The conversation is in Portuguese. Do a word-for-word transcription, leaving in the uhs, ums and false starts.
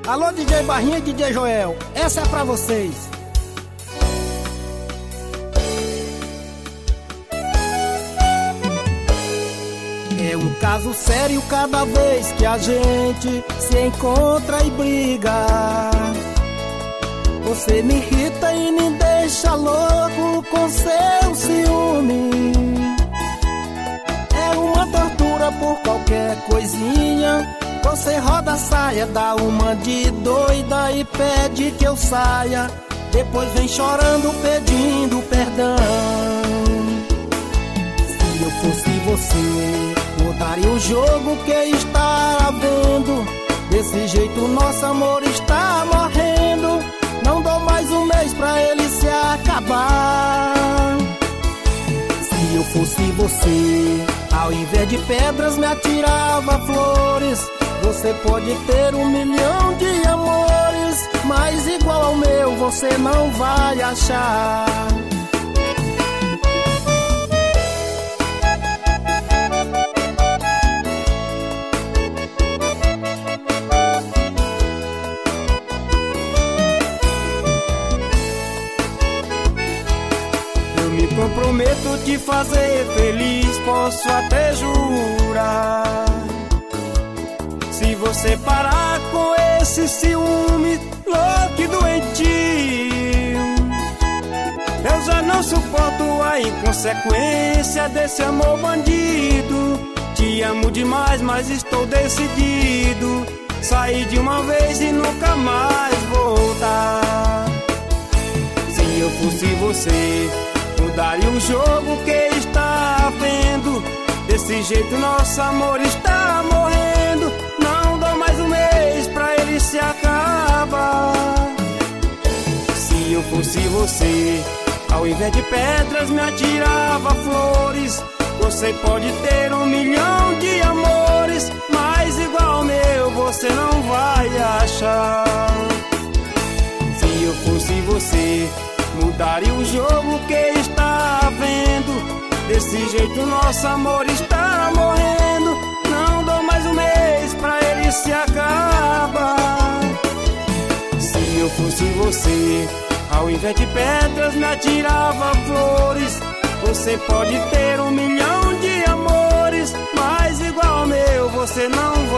Alô, D J Barrinha e D J Joel, essa é pra vocês. É um caso sério cada vez que a gente se encontra e briga. Você me irrita e me deixa louco com seu ciúme. É uma tortura por qualquer coisinha. Você roda a saia, dá uma de doida e pede que eu saia. Depois vem chorando pedindo perdão. Se eu fosse você, mudaria o jogo que está havendo. Desse jeito nosso amor está morrendo. Não dou mais um mês pra ele se acabar. Se eu fosse você, ao invés de pedras me atirava flores. Você pode ter um milhão de amores, mas igual ao meu você não vai achar. Eu me comprometo te fazer feliz, posso até jurar. Se você parar com esse ciúme louco e doentio, eu já não suporto a inconsequência desse amor bandido. Te amo demais, mas estou decidido. Sair de uma vez e nunca mais voltar. Se eu fosse você, mudaria o jogo que está havendo. Desse jeito nosso amor está morrendo. Não dou mais um mês pra ele se acabar. Se eu fosse você, ao invés de pedras me atirava flores. Você pode ter um milhão de amores, mas igual ao meu você não vai achar. Se eu fosse você, mudaria o jogo que está havendo. Desse jeito nosso amor está morrendo. Não dou mais um mês pra ele se acabar. Se eu fosse você, ao invés de pedras me atirava flores. Você pode ter um milhão de amores, mas igual ao meu você não